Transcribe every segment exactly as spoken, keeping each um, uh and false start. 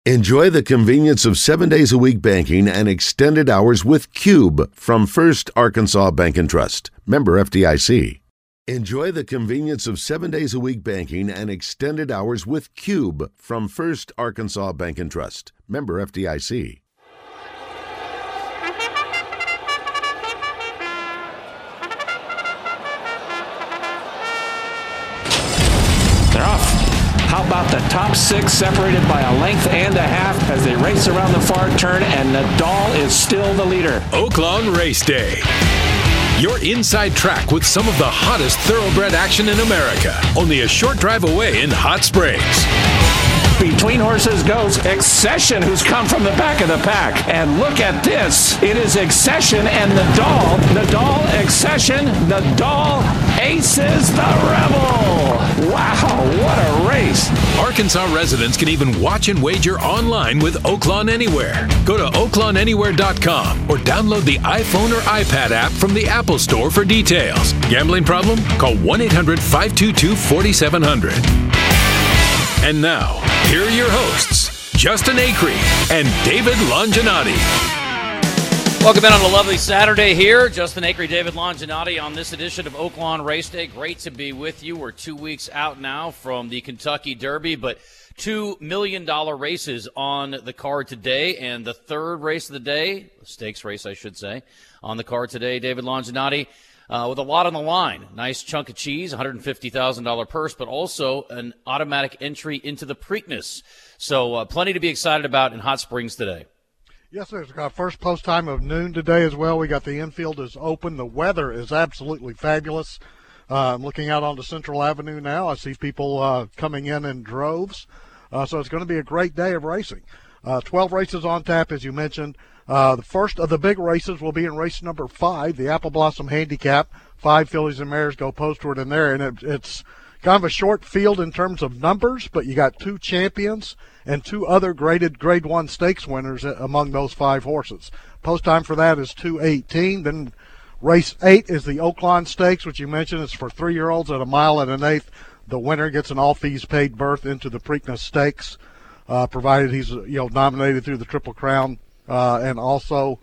Enjoy the convenience of seven days a week banking and extended hours with Cube from First Arkansas Bank and Trust. Member F D I C. Enjoy the convenience of seven days a week banking and extended hours with Cube from First Arkansas Bank and Trust. Member F D I C. They're off. How about the top six separated by a length and a half as they race around the far turn, and Nadal is still the leader. Oaklawn Race Day. Your inside track with some of the hottest thoroughbred action in America. Only a short drive away in Hot Springs. Between horses goes Accession, who's come from the back of the pack. And look at this. It is Accession and Nadal. Nadal, Accession, Nadal aces the Rebel. Wow, what a race. Arkansas residents can even watch and wager online with Oaklawn Anywhere. Go to oaklawn anywhere dot com or download the iPhone or iPad app from the Apple Store for details. Gambling problem? Call one eight hundred five two two four seven zero zero. And now, here are your hosts, Justin Acree and David Longinati. Welcome in on a lovely Saturday here. Justin Acree, David Longinati on this edition of Oaklawn Race Day. Great to be with you. We're two weeks out now from the Kentucky Derby, but two million dollars races on the card today, and the third race of the day, stakes race I should say, on the card today, David Longinati. Uh, with a lot on the line. Nice chunk of cheese, one hundred fifty thousand dollars purse, but also an automatic entry into the Preakness. So uh, plenty to be excited about in Hot Springs today. Yes, sir. It's got first post time of noon today as well. We got the infield is open. The weather is absolutely fabulous. Uh, I'm looking out onto Central Avenue now. I see people uh, coming in in droves. Uh, so it's going to be a great day of racing. Uh, twelve races on tap, as you mentioned. Uh, the first of the big races will be in race number five, the Apple Blossom Handicap. Five fillies and mares go postward in there, and it, it's kind of a short field in terms of numbers, but you got two champions and two other graded Grade One stakes winners among those five horses. Post time for that is two eighteen. Then race eight is the Oaklawn Stakes, which you mentioned is for three-year-olds at a mile and an eighth. The winner gets an all-fees-paid berth into the Preakness Stakes, uh, provided he's you know nominated through the Triple Crown. Uh, and also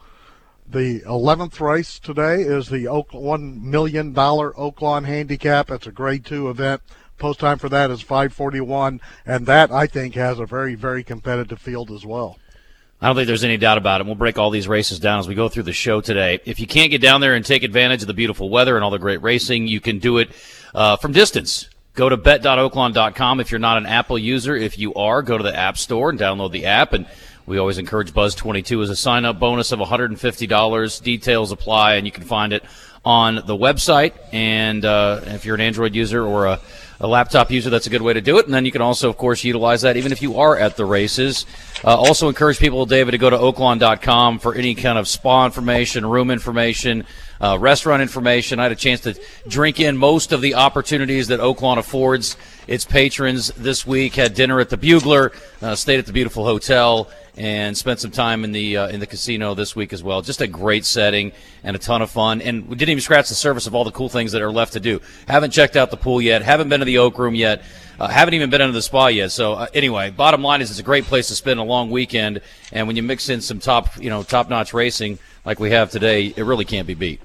the eleventh race today is the Oak, one million dollars Oaklawn Handicap. It's a Grade two event. Post time for that is five forty-one, and that, I think, has a very, very competitive field as well. I don't think there's any doubt about it. We'll break all these races down as we go through the show today. If you can't get down there and take advantage of the beautiful weather and all the great racing, you can do it uh, from distance. Go to bet dot oaklawn dot com if you're not an Apple user. If you are, go to the App Store and download the app. And we always encourage Buzz twenty-two as a sign-up bonus of one hundred fifty dollars. Details apply, and you can find it on the website. And uh, if you're an Android user or a, a laptop user, that's a good way to do it. And then you can also, of course, utilize that even if you are at the races. Uh, also encourage people, David, to go to oaklawn dot com for any kind of spa information, room information, uh, restaurant information. I had a chance to drink in most of the opportunities that Oaklawn affords its patrons this week. Had dinner at the Bugler, uh, stayed at the beautiful hotel, and spent some time in the uh, in the casino this week as well. Just a great setting and a ton of fun. And we didn't even scratch the surface of all the cool things that are left to do. Haven't checked out the pool yet. Haven't been to the Oak Room yet. Uh, haven't even been into the spa yet. So uh, anyway, bottom line is it's a great place to spend a long weekend. And when you mix in some top, you know, top-notch racing like we have today, it really can't be beat.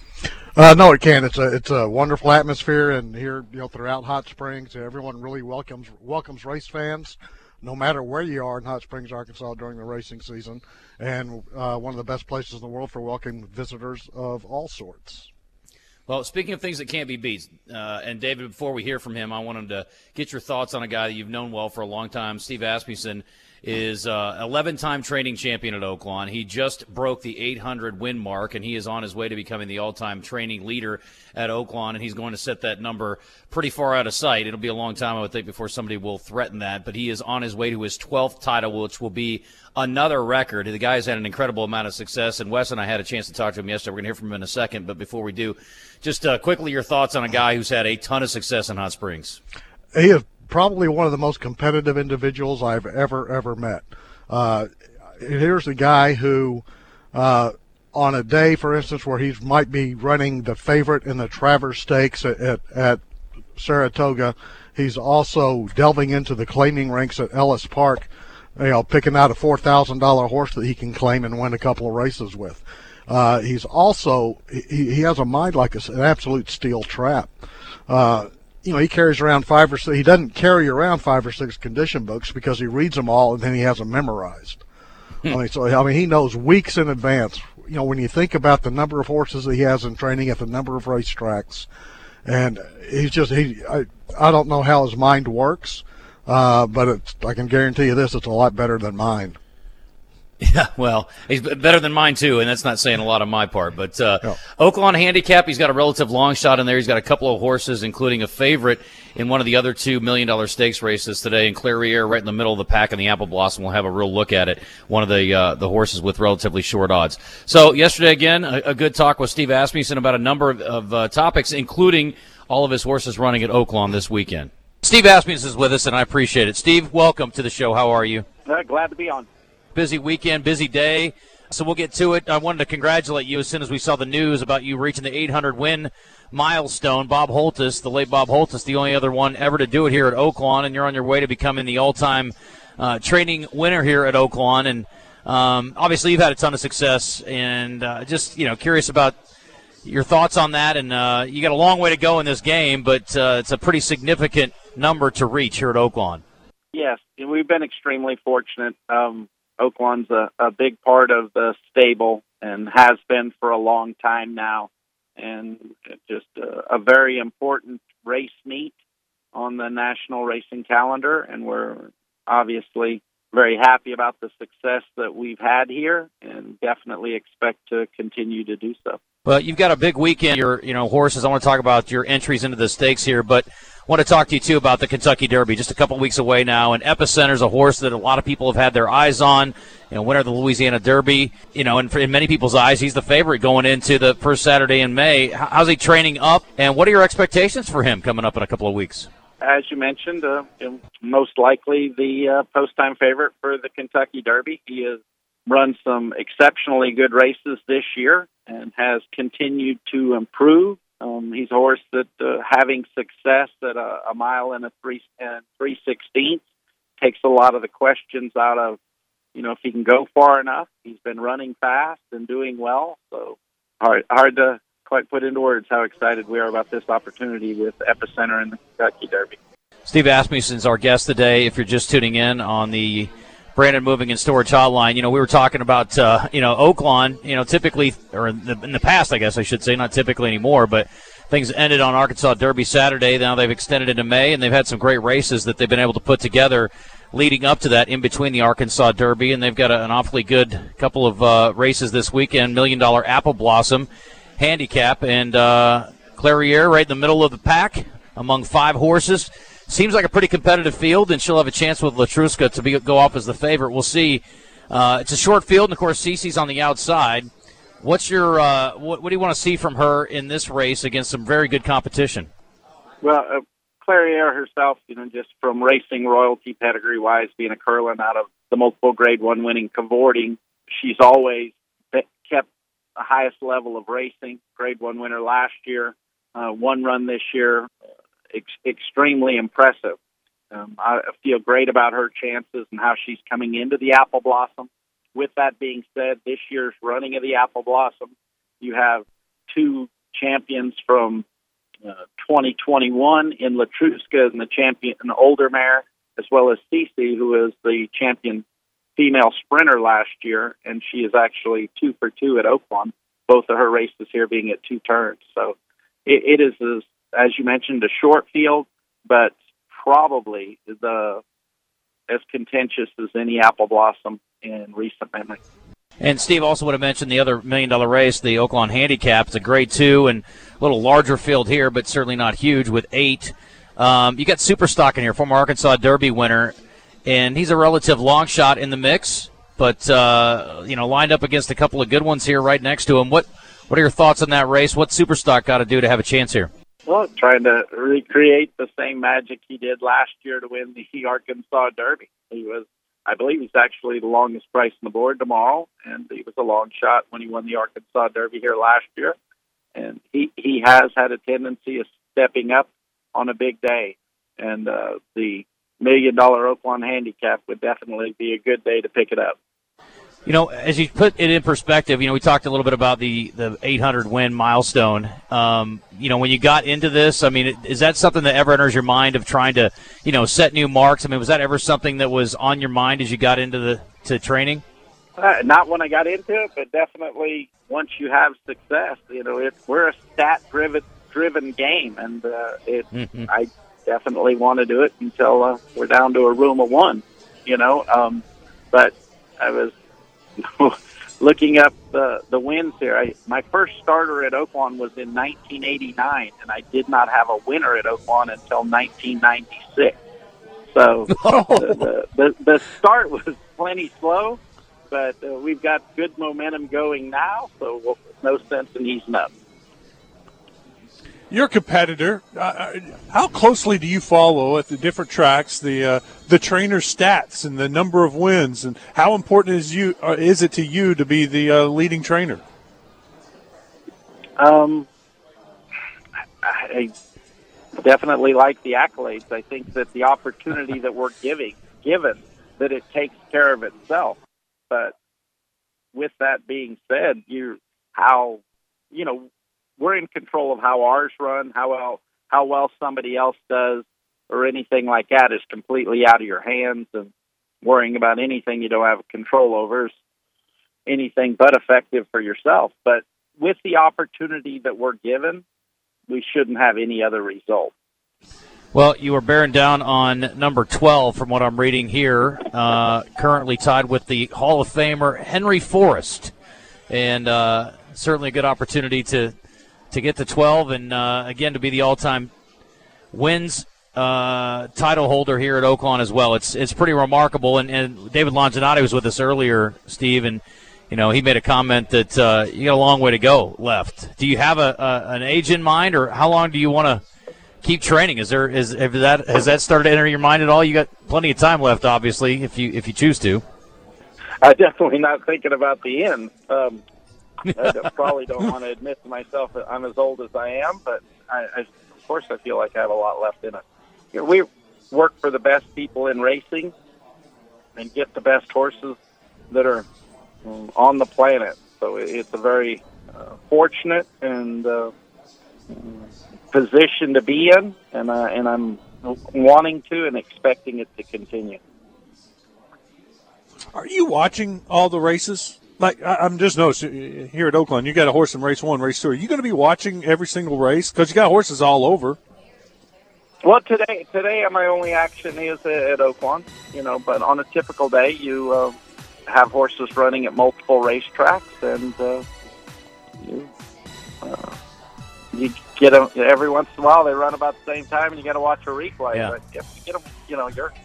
Uh, no, it can. It's a it's a wonderful atmosphere, and here you know throughout Hot Springs, everyone really welcomes welcomes race fans, no matter where you are in Hot Springs, Arkansas during the racing season, and uh, one of the best places in the world for welcoming visitors of all sorts. Well, speaking of things that can't be beat, uh, and David, before we hear from him, I wanted to get your thoughts on a guy that you've known well for a long time. Steve Asmussen is uh, eleven-time training champion at Oaklawn. He just broke the eight hundred win mark, and he is on his way to becoming the all-time training leader at Oaklawn, and he's going to set that number pretty far out of sight. It'll be a long time, I would think, before somebody will threaten that, but he is on his way to his twelfth title, which will be another record. The guy's had an incredible amount of success, and Wes and I had a chance to talk to him yesterday. We're going to hear from him in a second, but before we do, just uh, quickly your thoughts on a guy who's had a ton of success in Hot Springs. He is probably one of the most competitive individuals I've ever, ever met. Uh, here's a guy who, uh, on a day, for instance, where he might be running the favorite in the Travers Stakes at, at, at Saratoga, he's also delving into the claiming ranks at Ellis Park. you know, picking out a four thousand dollars horse that he can claim and win a couple of races with. Uh, he's also, he, he has a mind like a, an absolute steel trap. Uh, you know, he carries around five or six, he doesn't carry around five or six condition books because he reads them all and then he has them memorized. I mean, so, I mean, he knows weeks in advance. You know, when you think about the number of horses that he has in training at the number of racetracks, and he's just, he, I, I don't know how his mind works, uh, but it's, I can guarantee you this, it's a lot better than mine. Yeah, well, he's better than mine, too, and that's not saying a lot on my part. But uh, yeah. Oaklawn Handicap, he's got a relative long shot in there. He's got a couple of horses, including a favorite in one of the other two million dollar stakes races today. And Clairiere, right in the middle of the pack in the Apple Blossom, we'll have a real look at it, one of the uh, the horses with relatively short odds. So yesterday, again, a, a good talk with Steve Asmussen about a number of, of uh, topics, including all of his horses running at Oaklawn this weekend. Steve Asmussen is with us, and I appreciate it. Steve, welcome to the show. How are you? Uh, glad to be on. Busy weekend, busy day, so we'll get to it. I wanted to congratulate you as soon as we saw the news about you reaching the eight hundred win milestone. Bob Holtis, the late Bob Holtis, the only other one ever to do it here at Oaklawn, and you're on your way to becoming the all-time uh, training winner here at Oaklawn. And um, obviously you've had a ton of success, and uh, just, you know, curious about your thoughts on that. And uh, you got a long way to go in this game, but uh, it's a pretty significant number to reach here at Oaklawn. Yes, we've been extremely fortunate. Um, Oaklawn's a, a big part of the stable and has been for a long time now, and just a, a very important race meet on the national racing calendar, and we're obviously very happy about the success that we've had here and definitely expect to continue to do so. Well, you've got a big weekend. Your, you know, horses. I want to talk about your entries into the stakes here, but I want to talk to you, too, about the Kentucky Derby, just a couple weeks away now. And Epicenter's a horse that a lot of people have had their eyes on, you know, winner of the Louisiana Derby. You know, and for, in many people's eyes, he's the favorite going into the first Saturday in May. How's he training up, and what are your expectations for him coming up in a couple of weeks? As you mentioned, uh, most likely the uh, post-time favorite for the Kentucky Derby. He has run some exceptionally good races this year and has continued to improve. Um, he's a horse that, uh, having success at a, a mile and a three and three sixteenths, takes a lot of the questions out of, you know, if he can go far enough. He's been running fast and doing well, so hard hard to quite put into words how excited we are about this opportunity with Epicenter in the Kentucky Derby. Steve Asmussen's our guest today. If you're just tuning in on the Brandon Moving and Storage Hotline, you know, we were talking about, uh, you know, Oaklawn, you know, typically, or in the, in the past, I guess I should say, not typically anymore, but things ended on Arkansas Derby Saturday. Now they've extended into May, and they've had some great races that they've been able to put together leading up to that in between the Arkansas Derby, and they've got a, an awfully good couple of uh, races this weekend, Million Dollar Apple Blossom Handicap, and uh, Clairiere right in the middle of the pack among five horses. Seems like a pretty competitive field, and she'll have a chance with Latruska to be, go off as the favorite. We'll see. Uh, it's a short field, and, of course, Cece's on the outside. What's your uh, what, what do you want to see from her in this race against some very good competition? Well, uh, Clairiere herself, you know, just from racing royalty pedigree-wise, being a Curlin out of the multiple Grade One winning cavorting, she's always kept the highest level of racing. Grade One winner last year, uh, one run this year. Ex- extremely impressive. Um, I feel great about her chances and how she's coming into the Apple Blossom. With that being said, this year's running of the Apple Blossom, you have two champions from uh, twenty twenty-one in Latruska and the champion, an older mare, as well as Cece, who is the champion female sprinter last year, and she is actually two for two at Oaklawn, both of her races here being at two turns. So it, it is as as you mentioned, a short field, but probably the as contentious as any Apple Blossom in recent memory. And Steve also would have mentioned the other million-dollar race, the Oaklawn Handicap. It's a grade two and a little larger field here, but certainly not huge with eight. Um, you got Superstock in here, former Arkansas Derby winner, and he's a relative long shot in the mix, but, uh, you know, lined up against a couple of good ones here right next to him. What, what are your thoughts on that race? What's Superstock got to do to have a chance here? Well, trying to recreate the same magic he did last year to win the Arkansas Derby. He was, I believe he's actually the longest price on the board tomorrow, and he was a long shot when he won the Arkansas Derby here last year. And he, he has had a tendency of stepping up on a big day. And uh, the million dollar Oaklawn handicap would definitely be a good day to pick it up. You know, as you put it in perspective, you know, we talked a little bit about the, the eight hundred win milestone. Um, you know, when you got into this, I mean, is that something that ever enters your mind of trying to, you know, set new marks? I mean, was that ever something that was on your mind as you got into the to training? Uh, not when I got into it, but definitely once you have success, you know, it's, we're a stat-driven driven game, and uh, it, mm-hmm. I definitely want to do it until uh, we're down to a room of one, you know. Um, but I was looking up the, the wins here. I, my first starter at Oaklawn was in nineteen eighty-nine, and I did not have a winner at Oaklawn until nineteen ninety-six. So the, the, the, the start was plenty slow, but uh, we've got good momentum going now, so we'll, no sense in easing up. You're a competitor. Uh, how closely do you follow at the different tracks the uh, the trainer stats and the number of wins, and how important is you uh, is it to you to be the uh, leading trainer? Um, I, I definitely like the accolades. I think that the opportunity that we're giving, given that it takes care of itself. But with that being said, you how you know. We're in control of how ours run, how well how well somebody else does, or anything like that is completely out of your hands. And worrying about anything you don't have control over is anything but effective for yourself. But with the opportunity that we're given, we shouldn't have any other result. Well, you are bearing down on number twelve from what I'm reading here, uh, currently tied with the Hall of Famer Henry Forrest. And uh, certainly a good opportunity to to get to twelve and, uh, again, to be the all-time wins uh, title holder here at Oaklawn as well. It's it's pretty remarkable. And, and David Longinati was with us earlier, Steve, and, you know, he made a comment that uh, you got a long way to go left. Do you have a, a an age in mind, or how long do you want to keep training? Is there is have that has that started to enter your mind at all? You got plenty of time left, obviously, if you if you choose to. I'm definitely not thinking about the end. Um I probably don't want to admit to myself that I'm as old as I am, but I, I, of course I feel like I have a lot left in it. You know, we work for the best people in racing and get the best horses that are um, on the planet. So it's a very uh, fortunate and uh, position to be in, and, uh, and I'm wanting to and expecting it to continue. Are you watching all the races? Like, I'm just noticing here at Oaklawn, you got a horse in race one, race two. Are you going to be watching every single race? Because you got horses all over. Well, today, today my only action is at Oaklawn, you know, but on a typical day, you uh, have horses running at multiple racetracks, and uh, you, uh, you get them every once in a while. They run about the same time, and you got to watch a replay. Yeah. But if you get them, you know, you're.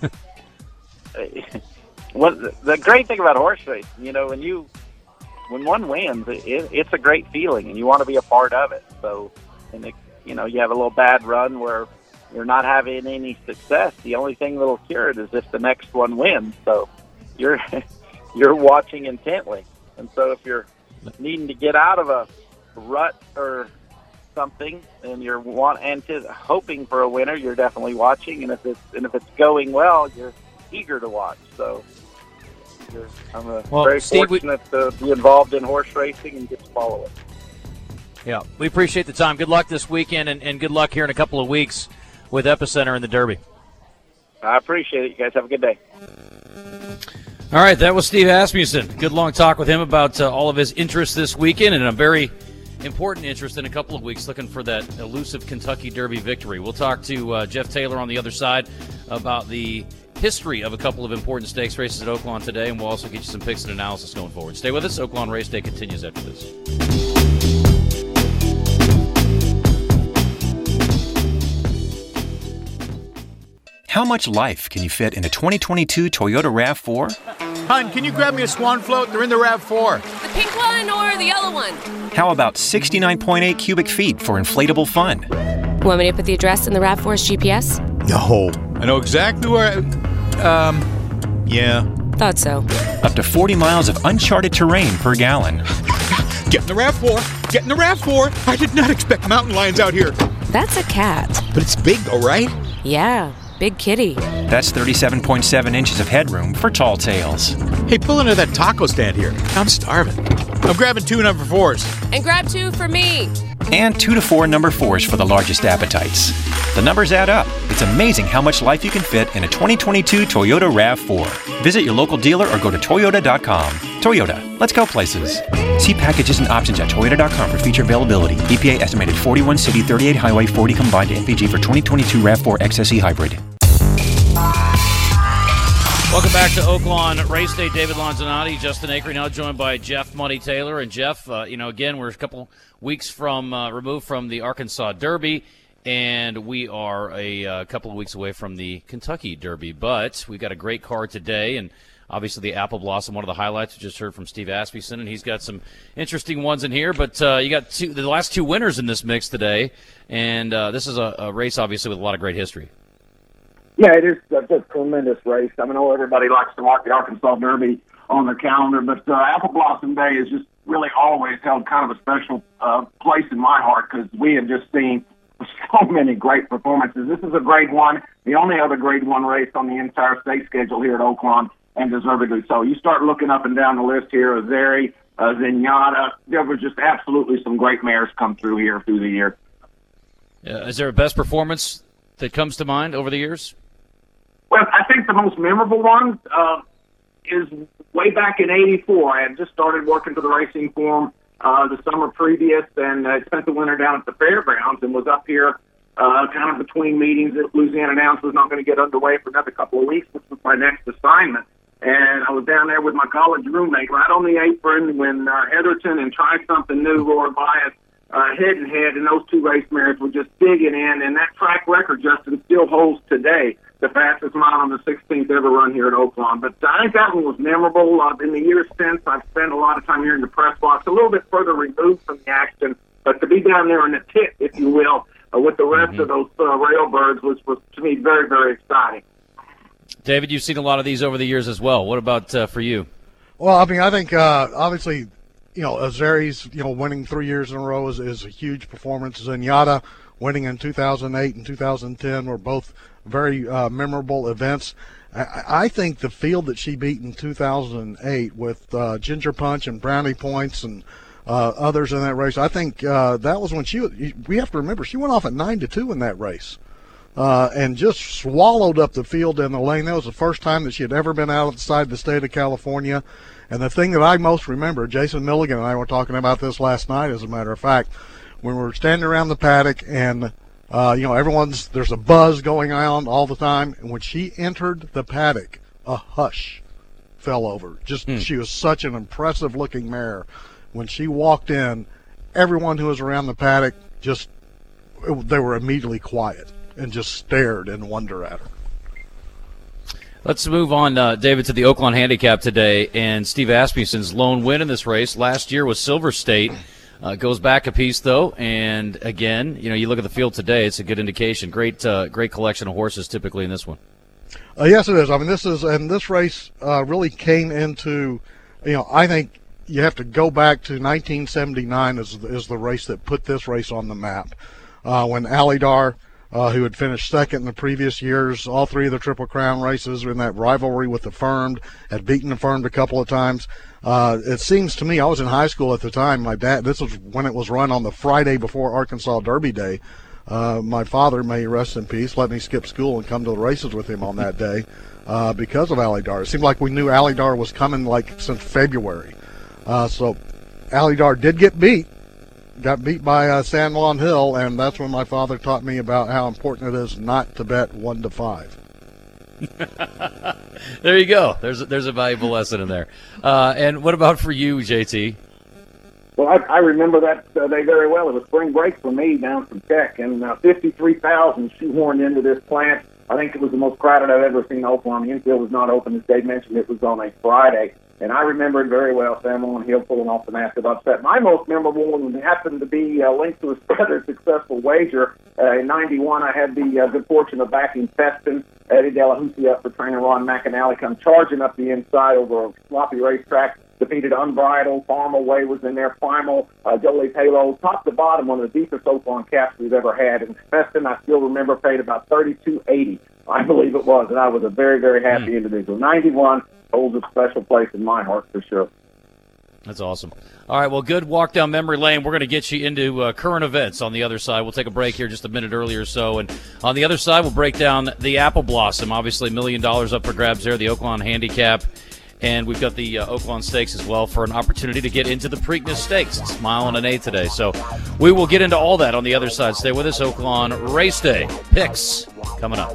What the great thing about horse racing, you know, when you when one wins, it, it's a great feeling, and you want to be a part of it. So, and it, you know, you have a little bad run where you're not having any success. The only thing that'll cure it is if the next one wins. So, you're you're watching intently, and so if you're needing to get out of a rut or something, and you're want and hoping for a winner, you're definitely watching. And if it's and if it's going well, you're eager to watch. So. I'm uh, well, very Steve, fortunate we, to be involved in horse racing and get to follow it. Yeah, we appreciate the time. Good luck this weekend, and, and good luck here in a couple of weeks with Epicenter in the Derby. I appreciate it. You guys have a good day. All right, that was Steve Asmussen. Good long talk with him about uh, all of his interests this weekend, and a very important interest in a couple of weeks, looking for that elusive Kentucky Derby victory. We'll talk to uh, Jeff Taylor on the other side about the history of a couple of important stakes races at Oaklawn today, and we'll also get you some picks and analysis going forward. Stay with us. Oaklawn Race Day continues after this. How much life can you fit in a twenty twenty-two Toyota RAV four? Hon, can you grab me a Swan float? They're in the RAV four. The pink one or the yellow one? How about sixty-nine point eight cubic feet for inflatable fun? Want me to put the address in the RAV four's G P S? No. I know exactly where I... Um, yeah. Thought so. Up to forty miles of uncharted terrain per gallon. Get in the RAV four. Get in the RAV four. I did not expect mountain lions out here. That's a cat. But it's big though, right? Yeah. Big kitty. That's thirty-seven point seven inches of headroom for tall tales. Hey, pull into that taco stand here. I'm starving. I'm grabbing two number fours. And grab two for me. And two to four number fours for the largest appetites. The numbers add up. It's amazing how much life you can fit in a twenty twenty-two Toyota RAV four. Visit your local dealer or go to toyota dot com. Toyota, let's go places. See packages and options at toyota dot com for feature availability. E P A estimated forty-one city, thirty-eight highway, forty combined N P G for twenty twenty-two RAV four X S E hybrid. Welcome back to Oaklawn Race Day. David Lonzanati, Justin Acri, now joined by Jeff Money Taylor. And Jeff, uh, you know, again, we're a couple weeks from uh, removed from the Arkansas Derby, and we are a uh, couple of weeks away from the Kentucky Derby. But we got a great card today, and obviously the Apple Blossom, one of the highlights. We just heard from Steve Asmussen, and he's got some interesting ones in here. But uh, you got two, the last two winners in this mix today, and uh, this is a, a race, obviously, with a lot of great history. Yeah, it is a, a tremendous race. I mean, I know everybody likes to mark the Arkansas Derby on their calendar, but uh, Apple Blossom Day has just really always held kind of a special uh, place in my heart because we have just seen so many great performances. This is a grade one, the only other grade one race on the entire state schedule here at Oaklawn, and deservedly so. You start looking up and down the list here, Azeri, uh, Zenyatta. There was just absolutely some great mares come through here through the year. Uh, is there a best performance that comes to mind over the years? Well, I think the most memorable one uh, is way back in eighty-four. I had just started working for the Racing Forum uh, the summer previous, and I spent the winter down at the fairgrounds and was up here uh, kind of between meetings that Louisiana announced was not going to get underway for another couple of weeks, which was my next assignment. And I was down there with my college roommate right on the apron when uh, Heatherton and Try Something New roared by us uh, head and head, and those two race mares were just digging in. And that track record, Justin, still holds today. The fastest mile on the sixteenth ever run here at Oaklawn. But I think that one was memorable. Uh, in the years since, I've spent a lot of time here in the press box, a little bit further removed from the action, but to be down there in the pit, if you will, uh, with the rest mm-hmm. of those uh, railbirds was, was, to me, very, very exciting. David, you've seen a lot of these over the years as well. What about uh, for you? Well, I mean, I think uh, obviously, you know, Azeri's, you know, winning three years in a row is, is a huge performance. Zenyatta winning in two thousand eight and two thousand ten were both very uh, memorable events. I, I think the field that she beat in two thousand eight with uh, Ginger Punch and Brownie Points and uh, others in that race, I think uh, that was when she – we have to remember, she went off at nine to two in that race uh, and just swallowed up the field in the lane. That was the first time that she had ever been outside the state of California. And the thing that I most remember, Jason Milligan and I were talking about this last night, as a matter of fact, when we were standing around the paddock and – Uh, you know, everyone's, there's a buzz going on all the time. And when she entered the paddock, a hush fell over. Just, hmm. She was such an impressive looking mare. When she walked in, everyone who was around the paddock just, it, they were immediately quiet and just stared in wonder at her. Let's move on, uh, David, to the Oaklawn Handicap today. And Steve Asmussen's lone win in this race last year was Silver State. Uh, goes back a piece, though, and again, you know, you look at the field today, it's a good indication. Great uh, great collection of horses typically in this one. Uh, yes, it is. I mean, this is, and this race uh, really came into, you know, I think you have to go back to nineteen seventy-nine is, is the race that put this race on the map. Uh, when Alydar, uh, who had finished second in the previous years, all three of the Triple Crown races were in that rivalry with the Affirmed, had beaten the Affirmed a couple of times. Uh, it seems to me, I was in high school at the time. My dad, this was when it was run on the Friday before Arkansas Derby Day. Uh, my father, may he rest in peace, let me skip school and come to the races with him on that day uh, because of Alydar. It seemed like we knew Alydar was coming like since February. Uh, so Alydar did get beat, got beat by uh, San Juan Hill, and that's when my father taught me about how important it is not to bet one to five. There you go. There's a, there's a valuable lesson in there. Uh, and what about for you, J T? Well, I, I remember that uh, day very well. It was spring break for me down from Tech, and uh, fifty-three thousand shoehorned into this plant. I think it was the most crowded I've ever seen Oaklawn. The infield was not open, as Dave mentioned. It was on a Friday, and I remember it very well. San Juan Hill pulling off the massive upset. My most memorable one happened to be uh, linked to a rather successful wager. Uh, in ninety-one, I had the uh, good fortune of backing Feston, Eddie Delahousie up for trainer Ron McAnally, come charging up the inside over a sloppy racetrack. Defeated Unbridled, Farm Away was in there, Primal, uh, Jolie Halo, top to bottom, one of the deepest Oaklawn caps we've ever had. And Feston, I still remember, paid about thirty-two eighty I believe it was, and I was a very, very happy mm. individual. ninety-one holds a special place in my heart for sure. That's awesome. All right, well, good walk down memory lane. We're going to get you into uh, current events on the other side. We'll take a break here just a minute early or so. And on the other side, we'll break down the Apple Blossom. Obviously, a million dollars up for grabs there, the Oaklawn Handicap. And we've got the uh, Oaklawn Stakes as well for an opportunity to get into the Preakness Stakes. It's a mile and an eighth today. So we will get into all that on the other side. Stay with us. Oaklawn Race Day picks coming up.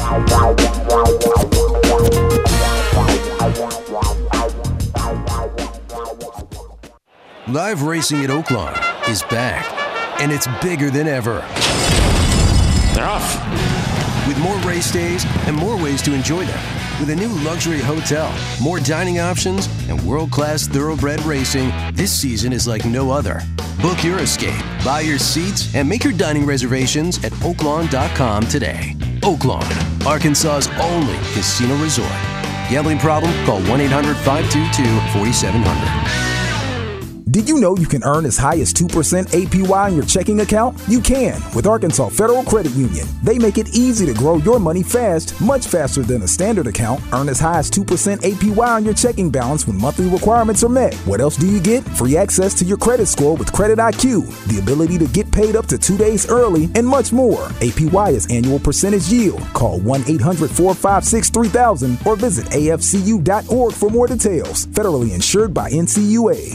Live racing at Oaklawn is back, and it's bigger than ever. They're off. With more race days and more ways to enjoy them. With a new luxury hotel, more dining options, and world-class thoroughbred racing, this season is like no other. Book your escape, buy your seats, and make your dining reservations at oaklawn dot com today. Oaklawn, Arkansas's only casino resort. Gambling problem? Call one eight hundred five two two four seven zero zero. Did you know you can earn as high as two percent A P Y on your checking account? You can with Arkansas Federal Credit Union. They make it easy to grow your money fast, much faster than a standard account. Earn as high as two percent A P Y on your checking balance when monthly requirements are met. What else do you get? Free access to your credit score with Credit I Q, the ability to get paid up to two days early, and much more. A P Y is annual percentage yield. Call one eight hundred four five six three thousand or visit A F C U dot org for more details. Federally insured by N C U A.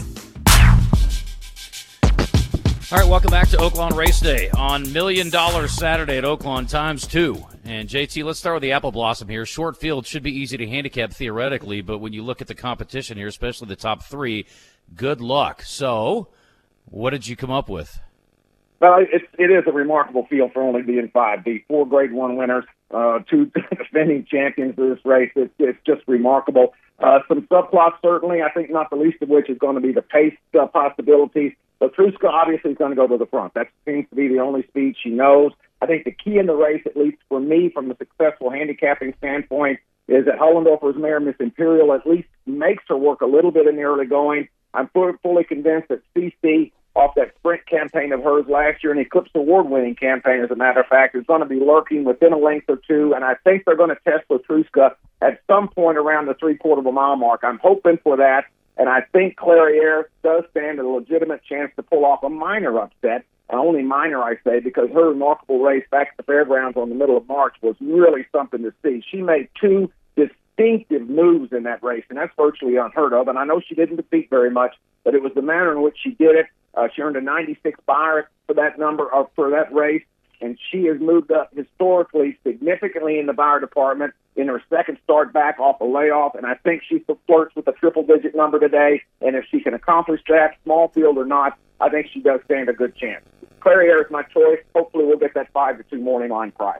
All right, welcome back to Oaklawn Race Day on Million Dollar Saturday at Oaklawn times two. And J T, let's start with the Apple Blossom here. Short field should be easy to handicap theoretically, but when you look at the competition here, especially the top three, good luck. So, what did you come up with? Well, it, it is a remarkable field for only being five B. Four Grade One winners, uh, two defending champions of this race. It, it's just remarkable. Uh, some subplots, certainly, I think not the least of which is going to be the pace uh, possibilities. But Truska obviously is going to go to the front. That seems to be the only speed she knows. I think the key in the race, at least for me, from a successful handicapping standpoint, is that Hollendorfer's mare, Miss Imperial, at least makes her work a little bit in the early going. I'm fully convinced that C C, off that sprint campaign of hers last year, an Eclipse Award-winning campaign, as a matter of fact, is going to be lurking within a length or two, and I think they're going to test Latruska at some point around the three-quarter of a mile mark. I'm hoping for that. And I think Clairiere does stand a legitimate chance to pull off a minor upset, and only minor, I say, because her remarkable race back at the fairgrounds on the middle of March was really something to see. She made two distinctive moves in that race, and that's virtually unheard of. And I know she didn't defeat very much, but it was the manner in which she did it. Uh, she earned a ninety-six buyer for that number, uh, for that race, and she has moved up historically significantly in the buyer department in her second start back off a layoff, and I think she flirts with a triple-digit number today, and if she can accomplish that, small field or not, I think she does stand a good chance. Clairiere is my choice. Hopefully we'll get that five to two morning line price.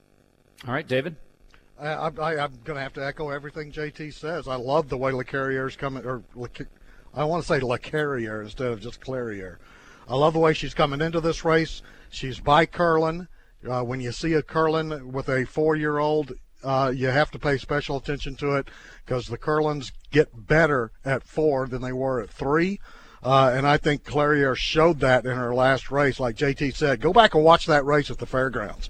All right, David? I, I, I'm going to have to echo everything J T says. I love the way Le Carriere's coming, or Le, I want to say Le Carriere instead of just Clairiere. I love the way she's coming into this race. She's by Curlin. Uh, when you see a Curlin with a four-year-old, uh, you have to pay special attention to it because the Curlins get better at four than they were at three. Uh, and I think Clairiere showed that in her last race. Like J T said, go back and watch that race at the fairgrounds.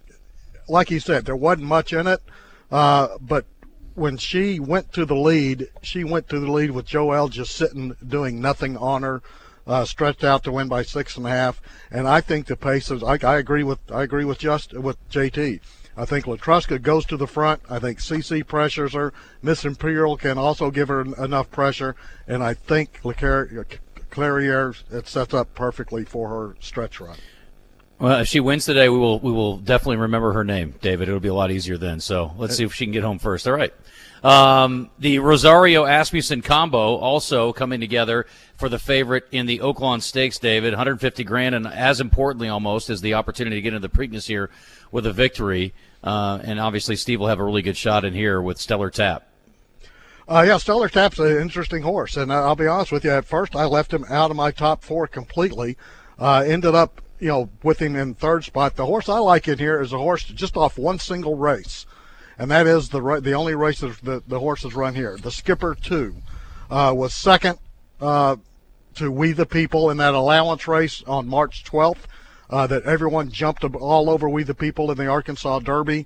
Like he said, there wasn't much in it, uh, but when she went to the lead, she went to the lead with Joelle just sitting, doing nothing on her. Uh, stretched out to win by six and a half, and I think the pace is. I, I agree with. I agree with just with J T. I think Latruska goes to the front. I think C C pressures her. Miss Imperial can also give her enough pressure, and I think Clairiere it sets up perfectly for her stretch run. Well, if she wins today, we will we will definitely remember her name, David. It'll be a lot easier then. So let's see if she can get home first. All right. Um, the Rosario Asmussen combo also coming together for the favorite in the Oaklawn Stakes, David. one hundred fifty grand, and as importantly almost is the opportunity to get into the Preakness here with a victory. Uh, and obviously Steve will have a really good shot in here with Stellar Tap. Uh, yeah, Stellar Tap's an interesting horse, and I'll be honest with you. At first, I left him out of my top four completely. Uh, ended up, you know, with him in third spot. The horse I like in here is a horse just off one single race. And that is the the only race that the, the horses run here. The Skipper two uh, was second uh, to We the People in that allowance race on March twelfth uh, that everyone jumped all over We the People in the Arkansas Derby.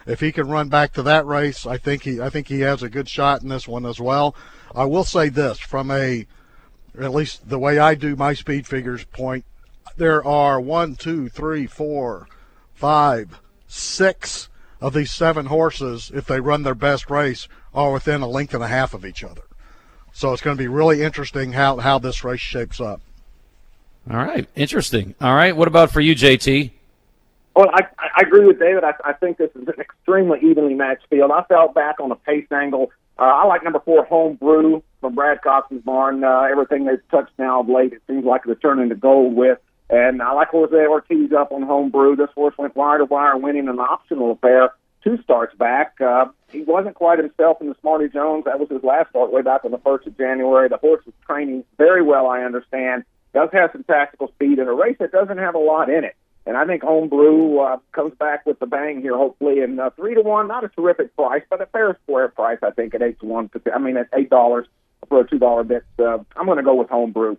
If he can run back to that race, I think he I think he has a good shot in this one as well. I will say this, from a, at least the way I do my speed figures point, there are one, two, three, four, five, six of these seven horses, if they run their best race, are within a length and a half of each other. So it's going to be really interesting how, how this race shapes up. All right, interesting. All right, what about for you, J T? Well, I, I agree with David. I, I think this is an extremely evenly matched field. I fell back on a pace angle. Uh, I like number four, Homebrew, from Brad Cox's barn. Uh, everything they've touched now of late, it seems like they're turning to gold with. And I like Jose Ortiz up on Homebrew. This horse went wire to wire, winning an optional affair two starts back. Uh, he wasn't quite himself in the Smarty Jones. That was his last start way back on the first of January. The horse was training very well, I understand. Does have some tactical speed in a race that doesn't have a lot in it. And I think Homebrew uh, comes back with the bang here, hopefully. And uh, three to one, not a terrific price, but a fair square price, I think, at eight to one. I mean, at eight dollars for a two dollar bet. Uh, I'm going to go with Homebrew.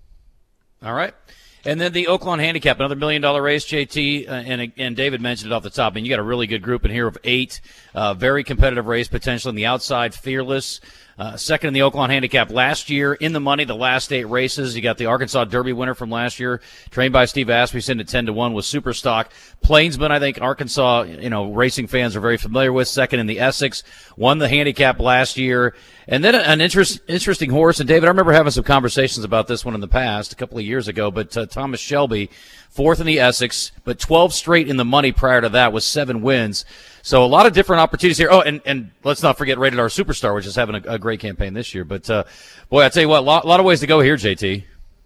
All right. And then the Oaklawn Handicap, another million-dollar race, J T, uh, and and David mentioned it off the top. I mean, you got a really good group in here of eight. Uh, very competitive race, potentially on the outside. Fearless, uh, second in the Oaklawn Handicap last year, in the money, the last eight races. You got the Arkansas Derby winner from last year, trained by Steve Asmussen at ten to one with Superstock. Plainsman, I think Arkansas, you know, racing fans are very familiar with, second in the Essex, won the handicap last year. And then an interest, interesting horse, and David, I remember having some conversations about this one in the past, a couple of years ago, but uh, Thomas Shelby, fourth in the Essex, but twelve straight in the money prior to that with seven wins. So a lot of different opportunities here. Oh, and, and let's not forget Rated R Superstar, which is having a, a great campaign this year. But, uh, boy, I tell you what, a lot, lot of ways to go here, J T.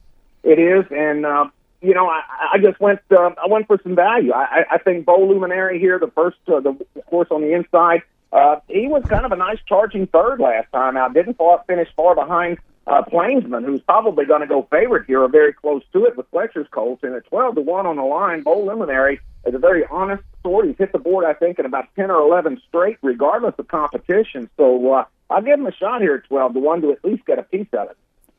It is, and, uh, you know, I, I just went uh, I went for some value. I, I think Bo Luminary here, the first, uh, the horse on the inside, Uh, he was kind of a nice charging third last time out. Didn't far, finish far behind uh, Plainsman, who's probably going to go favorite here, or very close to it with Fletcher's Colts. And at twelve to one on the line, Bo Luminary is a very honest sort. He's hit the board, I think, in about ten or eleven straight, regardless of competition. So uh, I'll give him a shot here at twelve to one to at least get a piece of it.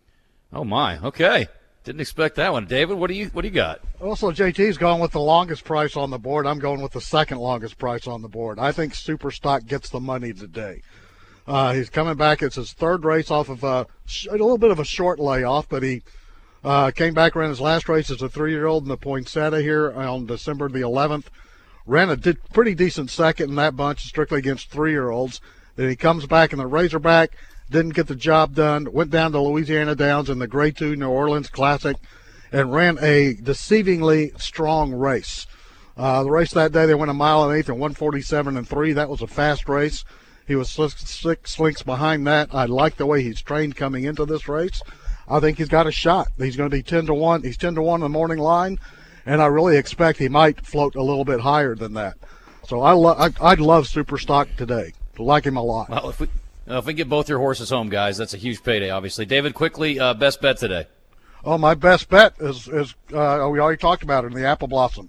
Oh, my. Okay. Didn't expect that one. David, what do you what do you got? Also, J T's going with the longest price on the board. I'm going with the second longest price on the board. I think Superstock gets the money today. Uh, he's coming back. It's his third race off of a, a little bit of a short layoff, but he uh, came back, ran his last race as a three-year-old in the Poinsettia here on December the eleventh. Ran a did pretty decent second in that bunch, strictly against three-year-olds. Then he comes back in the Razorback. Didn't get the job done, went down to Louisiana Downs in the Grade two New Orleans Classic and ran a deceivingly strong race. Uh, the race that day, they went a mile and eighth and one forty-seven and three. That was a fast race. He was six, six lengths behind that. I like the way he's trained coming into this race. I think he's got a shot. He's going to be ten to one. He's ten to one in the morning line, and I really expect he might float a little bit higher than that. So I lo- I, I'd love Superstock today. I like him a lot. Well, if we Uh, if we get both your horses home, guys, that's a huge payday, obviously. David, quickly, uh, best bet today. Oh, my best bet is, is uh, we already talked about it in the Apple Blossom,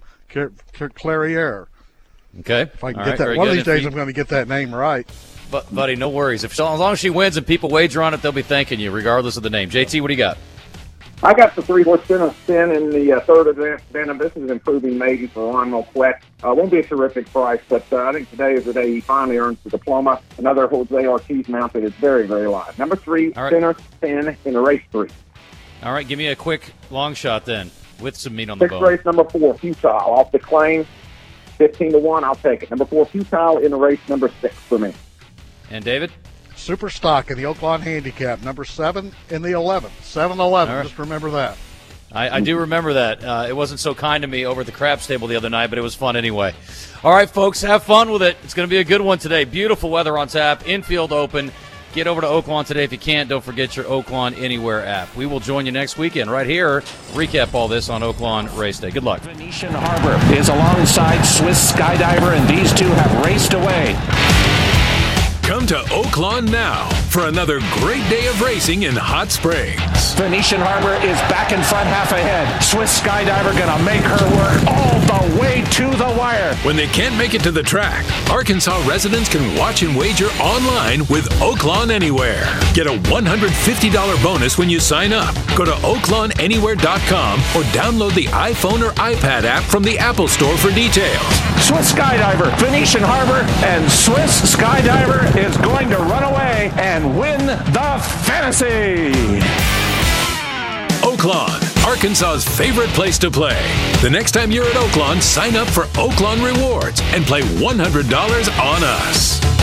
Clairiere. Okay. If I can All get right, that, very one good. of these If days you- I'm going to get that name right. But, buddy, no worries. If, as long as she wins and people wager on it, they'll be thanking you, regardless of the name. J T, what do you got? I got the three-horse Spin Spin in the uh, third event. This is improving maiden for Ron Moquette. Uh, won't be a terrific price, but uh, I think today is the day he finally earns the diploma. Another Jose Ortiz mounted is very, very live. Number three, All right. Spinner Spin in the race three. All right, give me a quick long shot then, with some meat on the Sixth bone. race, number four, Futile. Off the claim, fifteen to one, I'll take it. Number four, Futile in the race number six for me. And David? Superstock in the Oaklawn Handicap, number seven in the eleven. seven eleven, right. Just remember that. I, I do remember that. Uh, it wasn't so kind to me over at the crab stable the other night, but it was fun anyway. All right, folks, have fun with it. It's going to be a good one today. Beautiful weather on tap, infield open. Get over to Oaklawn today if you can't. Don't forget your Oaklawn Anywhere app. We will join you next weekend right here. Recap all this on Oaklawn Race Day. Good luck. Venetian Harbor is alongside Swiss Skydiver, and these two have raced away. Come to Oaklawn now for another great day of racing in Hot Springs. Venetian Harbor is back in front half ahead. Swiss Skydiver going to make her work all the way to the wire. When they can't make it to the track, Arkansas residents can watch and wager online with Oaklawn Anywhere. Get a one hundred fifty dollars bonus when you sign up. Go to oaklawn anywhere dot com or download the iPhone or iPad app from the Apple Store for details. Swiss Skydiver, Venetian Harbor, and Swiss Skydiver is going to run away and win the fantasy. Oaklawn, Arkansas's favorite place to play. The next time you're at Oaklawn, sign up for Oaklawn Rewards and play one hundred dollars on us.